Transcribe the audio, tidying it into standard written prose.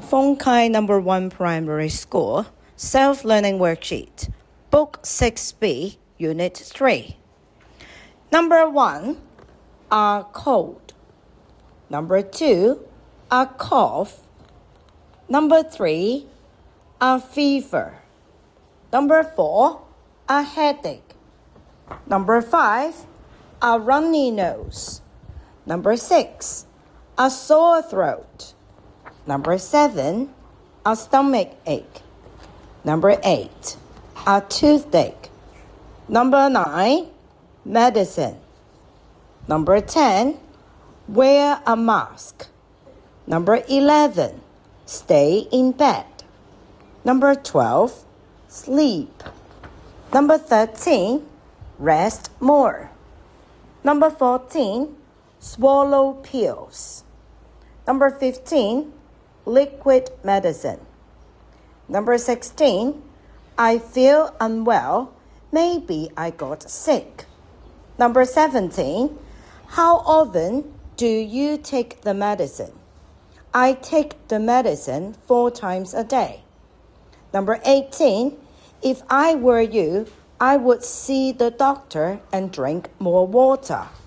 Fongkai Number 1 Primary School Self-Learning Worksheet, Book 6B, Unit 3. Number 1, a cold. Number 2, a cough. Number 3, a fever. Number 4, a headache. Number 5, a runny nose. Number 6, a sore throat. Number 7, a stomach ache. Number 8, a toothache. Number 9, medicine. Number 10, wear a mask. Number 11, stay in bed. Number 12, sleep. Number 13, rest more. Number 14, swallow pills. Number 15, liquid medicine. Number 16, I feel unwell. Maybe I got sick. Number 17, how often do you take the medicine? I take the medicine 4 times a day. Number 18, if I were you, I would see the doctor and drink more water.